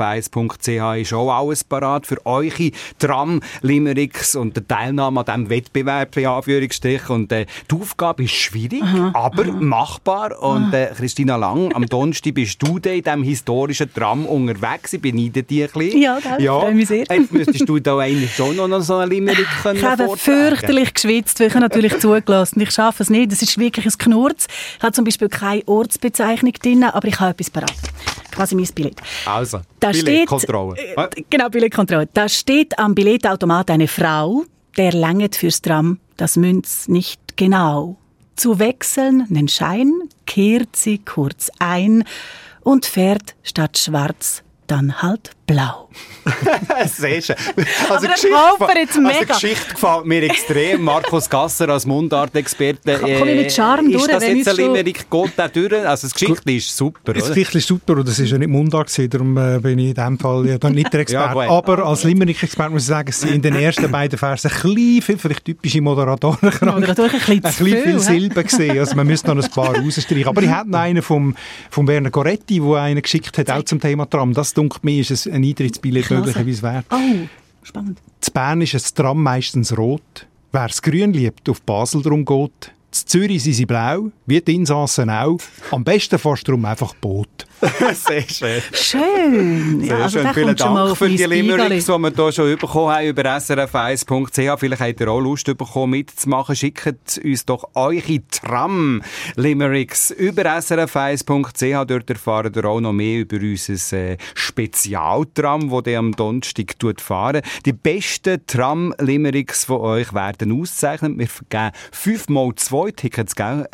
srf1.ch ist auch alles parat für eure Tram-Limericks und die Teilnahme an diesem Wettbewerb, in Anführungsstrichen. Und die Aufgabe ist schwierig, aber machbar. Und Christina Lang, am Donnerstag bist du in diesem historischen Tram unterwegs. Ich beneide dich ein bisschen. Ja, das freue mich sehr. Jetzt müsstest du da eigentlich schon noch so einen Limerick vortragen. Ich habe fürchterlich geschwitzt, weil ich natürlich zugelassen. Ich schaffe es nicht. Das ist wirklich ein Knurz. Ich habe zum Beispiel keine Ortsbezeichnung drin, aber ich habe etwas parat. Quasi mein Billett. Also, Billetkontrolle. Genau, Billetkontrolle. Da steht am Billetautomat eine Frau, der langet fürs Tram, das Münz nicht genau. Zu wechseln nen Schein, kehrt sie kurz ein und fährt statt schwarz dann halt blau. Sehr schön. Also die Geschichte gefällt mir extrem. Markus Gasser als Mundartexperte. Komm ich mit Charme durch? Ist das jetzt ein Limerick? Geht der durch? Also die Geschichte ist super, oder? Die Geschichte ist super und das ist ja nicht Mundart gewesen, darum bin ich in diesem Fall ja dann nicht der Experte. Ja, aber als Limerick-Experte muss ich sagen, es sind in den ersten beiden Versen ein bisschen viel, vielleicht typische Moderatoren. Ein bisschen viel Silben gesehen. Also man müsste noch ein paar rausstreichen. Aber ich hatte noch einen vom Werner Goretti, der einen geschickt hat, auch zum Thema Tram. Das, denke mir, ist es ein Eintrittsbillett möglicherweise wert. Oh, spannend. In Bern ist das Tram meistens rot. Wer es grün liebt, auf Basel drum geht. In Zürich sind sie blau, wie die Insassen auch. Am besten fährst du darum einfach Boot. Sehr schön. Schön. Ja, sehr also schön. Vielen Dank für die Limericks, die wir hier schon bekommen haben über srf1.ch. Vielleicht habt ihr auch Lust bekommen, mitzumachen. Schickt uns doch eure Tram-Limericks über srf1.ch. Dort erfahren ihr auch noch mehr über unser Spezialtram, das ihr am Donnerstag fahren. Die besten Tram-Limericks von euch werden ausgezeichnet. Wir vergeben 5x2 Tickets, gell?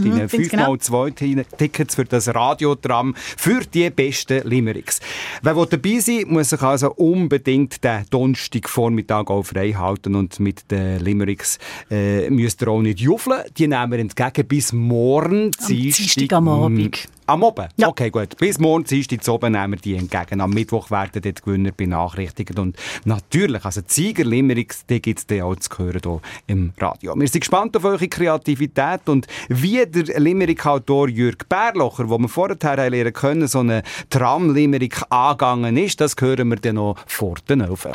5x2 Tickets für das Radiotram für die besten Limericks. Wer dabei sein will, muss sich also unbedingt den Donnerstagvormittag auch frei halten und mit den Limericks müsst ihr auch nicht juffeln. Die nehmen wir entgegen bis morgen. Dienstag am Abend. Am Abend? Ja. Okay, gut. Bis morgen, Dienstag zu oben nehmen wir die entgegen. Am Mittwoch werden die Gewinner benachrichtigt. Und natürlich, also Sieger-Limericks, die gibt es dann auch zu hören hier im Radio. Wir sind gespannt auf eure Kreativität und wie der Limerick-Autor Jürg Bärlocher, den wir vorher lernen können, so einen Tram-Limerick angegangen ist, das hören wir dann noch vor den 11.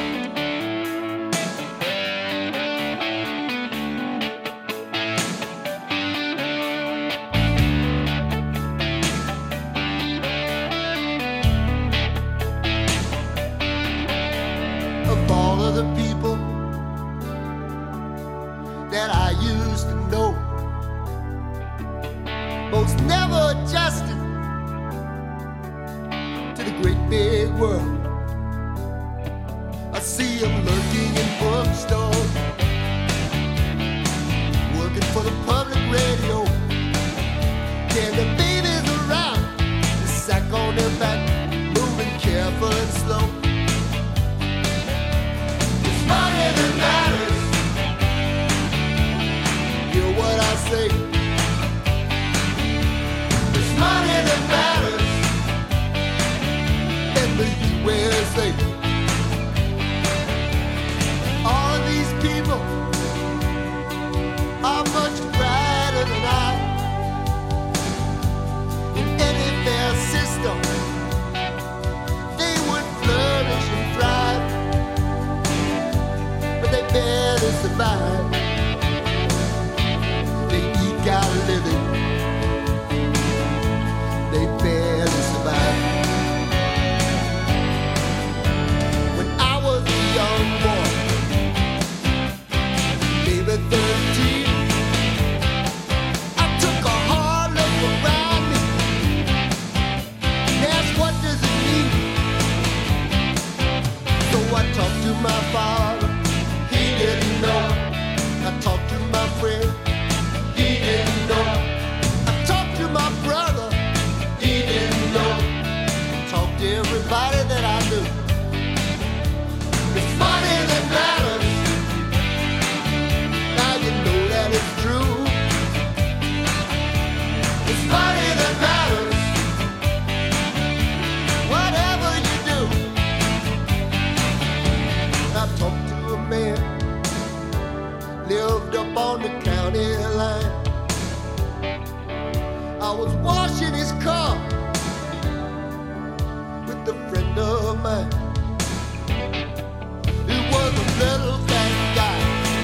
Of all of the people that I used to know, most never adjusted to the great big world. I see them lurking in bookstores, working for the public radio, and the babies around, the sack on their back, moving careful and slow. Money that matters. Hear what I say. It's money that matters. In the USA. was washing his car with a friend of mine. He was a little fat guy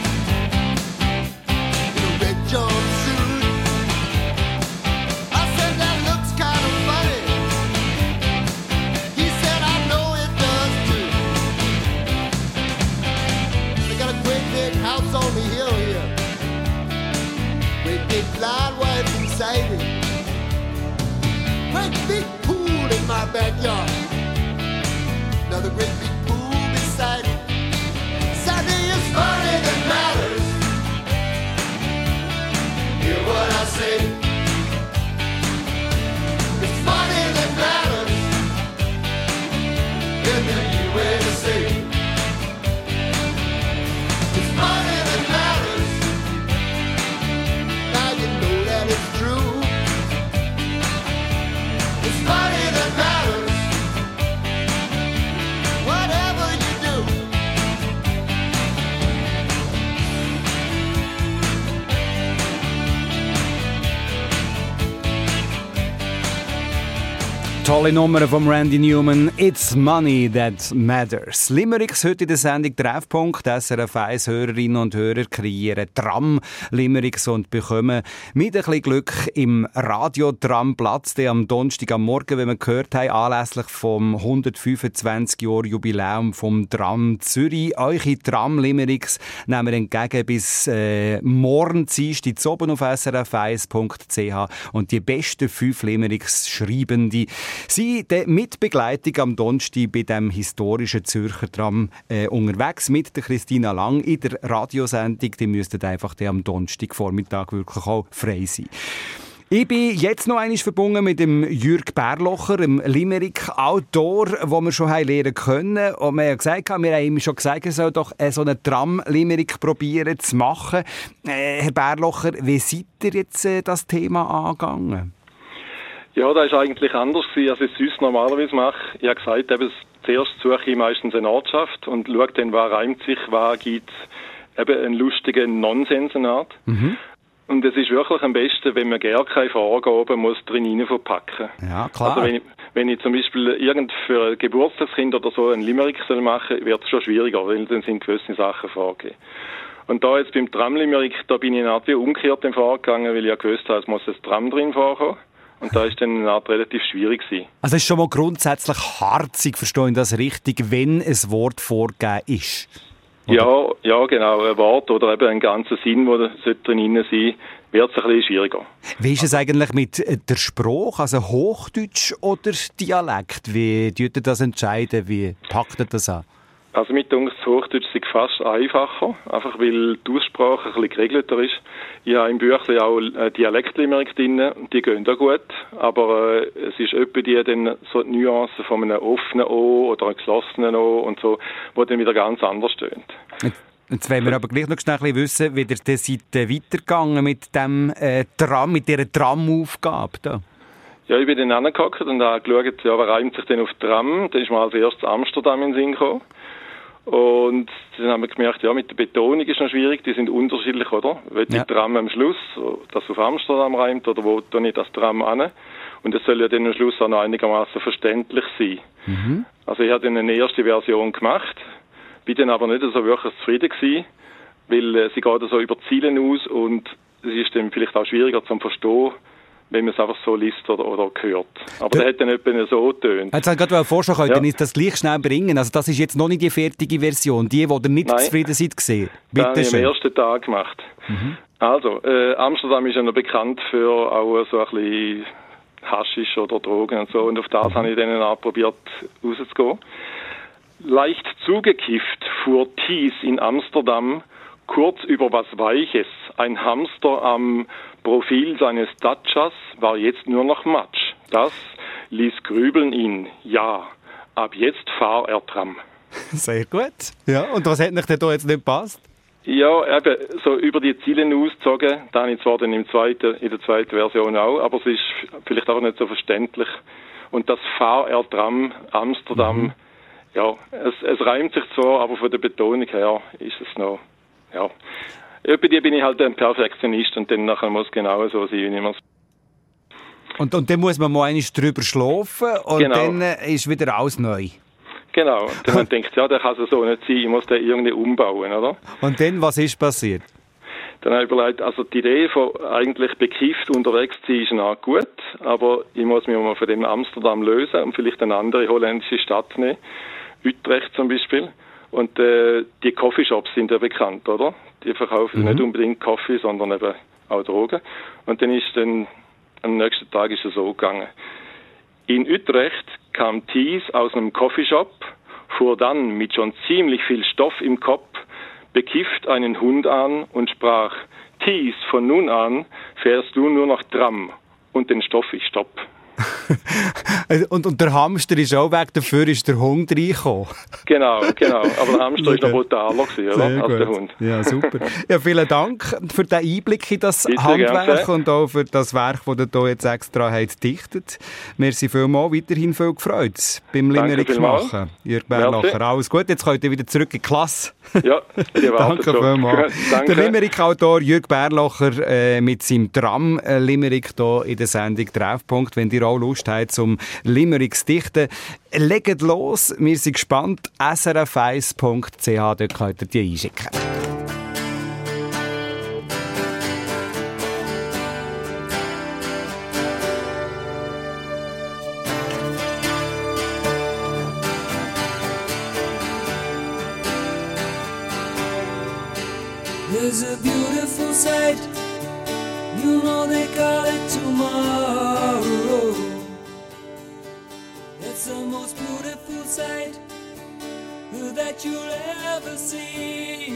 in a red jumpsuit. I said, that looks kind of funny. He said, I know it does too. They got a great big house on the hill here. Great big blind wife inside it. Great big pool in my backyard. Another great big pool beside it. Sunday is money that matters. Hear what I say. It's money that matters in the USA. It's money that matters. Now you know that it's true. It's money that matters. Whatever you do. Tolle Nummer von Randy Newman. It's money that matters. Limericks heute in der Sendung Treffpunkt. SRF 1 Hörerinnen und Hörer kreieren Tram-Limericks und bekommen mit ein bisschen Glück im Radiotram Platz, der am Donnerstag am Morgen, wie wir gehört haben, anlässlich vom 125-Jahr-Jubiläum vom Tram Zürich. Eure Tram-Limericks nehmen wir entgegen bis morgen Dienstag zu oben auf srf1.ch und die besten 5 Limericks schreiben die. Sie mit Begleitung am Donnerstag bei dem historischen Zürcher Tram unterwegs mit der Christina Lang in der Radiosendung. Die müssten einfach am Donnerstagvormittag wirklich auch frei sein. Ich bin jetzt noch einmal verbunden mit dem Jürg Bärlocher, dem Limerick-Autor, den wir schon lernen können. Und wir haben ihm schon gesagt, er soll doch so einen Tram-Limerick probieren zu machen. Herr Bärlocher, wie seid ihr jetzt das Thema angegangen? Ja, das ist eigentlich anders, als ich es sonst normalerweise mache. Ich habe gesagt, zuerst suche ich meistens eine Ortschaft und schaue dann, was reimt sich, was gibt eben einen lustigen Nonsensart. Mhm. Und es ist wirklich am besten, wenn man gar keine Vorgaben muss drin verpacken. Ja, klar. Also wenn ich zum Beispiel für ein Geburtstagskind oder so einen Limerick machen soll, wird es schon schwieriger, weil dann sind gewisse Sachen vorgegeben. Und da jetzt beim Tram-Limerick, da bin ich eine Art wie umgekehrt vorgegangen, weil ich ja gewusst habe, es muss ein Tram drin vorkommen. Und da war dann eine Art relativ schwierig gewesen. Also es ist schon mal grundsätzlich harzig, verstehe ich das richtig, wenn ein Wort vorgegeben ist? Oder? Ja, genau. Ein Wort oder eben ein ganzer Sinn, der drin sein sollte, wird es ein bisschen schwieriger. Wie ist es eigentlich mit der Sprache, also Hochdeutsch oder Dialekt? Wie tut ihr das entscheiden? Wie packt ihr das an? Also mit uns Hochdeutsch ist es fast einfacher, einfach weil die Aussprache ein bisschen geregelter ist. Ich habe im Büchlein auch Dialektlimerick drin, die gehen auch gut, aber es ist etwa dann so die Nuancen von einem offenen O oder einem geschlossenen O und so, die dann wieder ganz anders tönt. Jetzt wollen wir aber gleich noch schnell wissen, wie ihr seid weitergegangen mit dem Tram, mit dieser Tramaufgabe da. Ja, ich bin dann hingehockt und habe geschaut, ja, was reimt sich denn auf Tram? Dann ist mir als erstes Amsterdam in den Sinn gekommen. Und dann haben wir gemerkt, ja, mit der Betonung ist noch schwierig, die sind unterschiedlich, oder? Will die Tram am Schluss, das auf Amsterdam reimt, oder wo da nicht das Tram an? Und es soll ja dann am Schluss auch noch einigermaßen verständlich sein. Mhm. Also ich habe dann eine erste Version gemacht, bin dann aber nicht so wirklich zufrieden gewesen, weil sie geht so über die Ziele aus und es ist dann vielleicht auch schwieriger zu verstehen, wenn man es einfach so liest oder hört. Aber der hat dann etwa so getönt. Jetzt wollte ich gerade vorstellen, könnt ihr das gleich schnell bringen. Also das ist jetzt noch nicht die fertige Version, die ihr nicht zufrieden seid gesehen. Bitte schön. Das habe ich am ersten Tag gemacht. Mhm. Also, Amsterdam ist ja noch bekannt für auch so ein bisschen Haschisch oder Drogen und so. Und auf das habe ich dann auch probiert rauszugehen. Leicht zugekifft fuhr Thies in Amsterdam kurz über was Weiches. Ein Hamster am Profil seines Datschas war jetzt nur noch Matsch. Das ließ grübeln ihn. Ja, ab jetzt fahr er Tram. Sehr gut. Ja, und was hat euch denn da jetzt nicht gepasst? Ja, eben, so über die Ziele ausgezogen. Da habe ich zwar dann in der zweiten Version auch, aber es ist vielleicht auch nicht so verständlich. Und das fahr er Tram, Amsterdam, ja, es reimt sich zwar, aber von der Betonung her ist es noch, ja. Bei dir bin ich halt ein Perfektionist und dann nachher muss es genau so sein, wie ich es. Und dann muss man mal einmal drüber schlafen und Genau. dann ist wieder alles neu. Genau. Dann man denkt, ja, der kann es so nicht sein, ich muss den irgendwie umbauen, oder? Und dann, was ist passiert? Dann habe ich überlegt, also die Idee von eigentlich bekifft unterwegs zu sein, ist noch gut, aber ich muss mich mal von dem Amsterdam lösen und vielleicht eine andere holländische Stadt nehmen, Utrecht zum Beispiel. Und die Coffeeshops sind ja bekannt, oder? Die verkaufen nicht unbedingt Kaffee, sondern eben auch Drogen. Und dann ist am nächsten Tag ist es so gegangen. In Utrecht kam Thies aus einem Coffeeshop, fuhr dann mit schon ziemlich viel Stoff im Kopf bekifft einen Hund an und sprach: Thies, von nun an fährst du nur noch Tram und den Stoff ich stopp. Und der Hamster ist auch weg, dafür ist der Hund reingekommen. Genau. Aber der Hamster ist noch brutaler gewesen, oder? Sehr Als der gut. Hund. Ja, super. Ja, vielen Dank für den Einblick in das Bitte, Handwerk gerne. und auch für das Werk, das ihr hier jetzt extra habt dichtet. Merci vielmals, weiterhin viel gefreut beim Danke Limerick vielmals. machen. Jürg Berlacher, Merci. alles gut, jetzt könnt ihr wieder zurück in die Klasse. Ja, die Danke warten schon. vielmals. Danke. Der Limerick-Autor Jürg Berlacher mit seinem Tram-Limerick hier in der Sendung Treffpunkt. Wenn ihr auch Lust habt, zum Limericks dichten, legt los. Wir sind gespannt. srf1.ch, dort könnt ihr die einschicken. There's a beautiful sight, you know they call it tomorrow. It's the most beautiful sight that you'll ever see.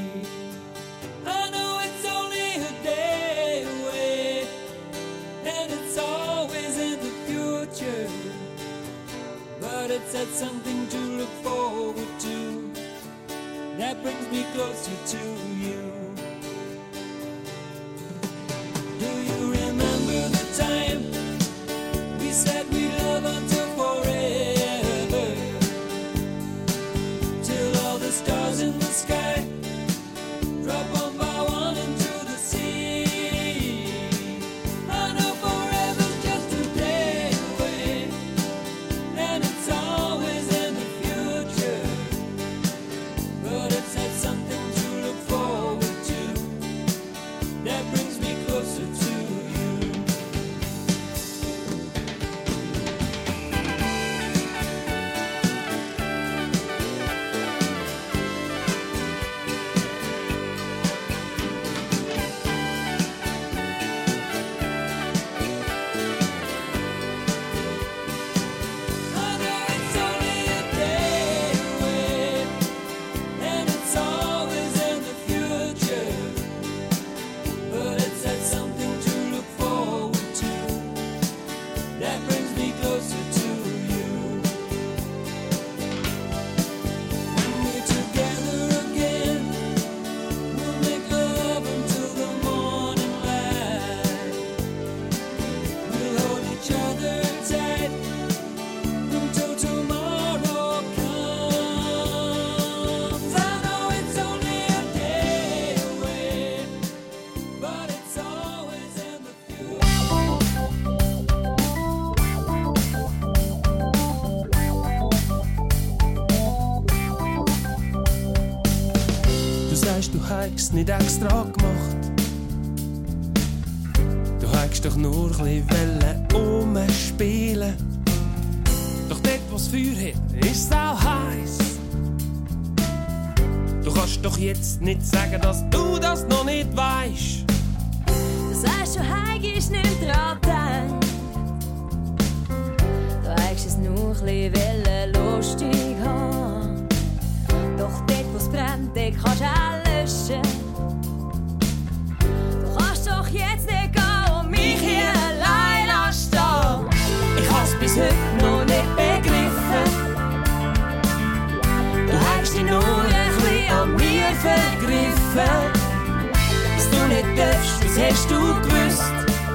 I know it's only a day away, and it's always in the future, but it's at something to look forward to that brings me closer to you. Do you remember the time we said we love until forever, till all the stars in the sky drop one by one into the sea? I know forever's just a day away, and it's always in the future, but it's at something to look forward to that brings me closer to you. I know it's only a day away, and it's always in the future, but it's at something to look forward to that brings me closer to you. When we're together again, we'll make love until the morning light. We'll hold each other tight until tomorrow comes. I know it's only a day away, but it's always in the Du sagst, du hättest nicht extra gemacht. Du hättest doch nur ein bisschen umspielen. Doch dort, wo's Feuer hat, ist es auch heiß. Du kannst doch jetzt nicht sagen, dass du das noch nicht weisst. Du sagst, du hättest nicht dran gedacht. Du hättest es nur ein bisschen lustig haben. Doch dort, wo es brennt, dort kannst du auch löschen. Du kannst doch jetzt nicht gehen und mich hier allein stehen. Ich hab's bis heute noch nicht begriffen. Du hättest dich nur ein bisschen an mir vergriffen. Was du nicht darfst, das hast du gewusst.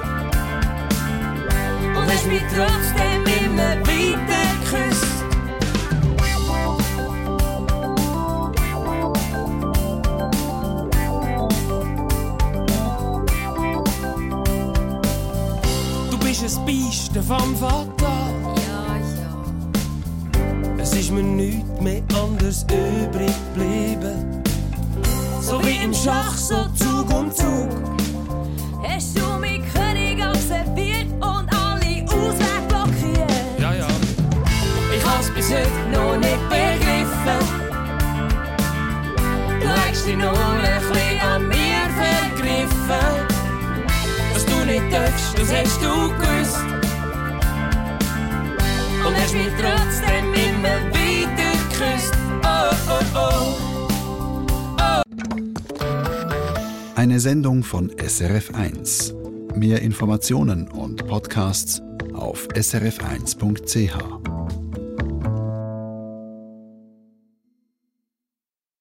Und hast mich trotzdem immer weiter geküsst. Du bist ist ein Beisten vom Vater. Es ist mir nichts mehr anders übrig geblieben. So wie im Schach, so Zug um Zug. Hast du mich König akzeptiert und alle Auswege blockiert? Ja, ja. Ich hab's bis heute noch nicht begriffen. Du hast dich nur ein bisschen an mir vergriffen. Dass du nicht darfst, das hast du gewusst. Und hast mich trotzdem immer wieder geküsst. Oh, oh, oh. Eine Sendung von SRF1. Mehr Informationen und Podcasts auf srf1.ch.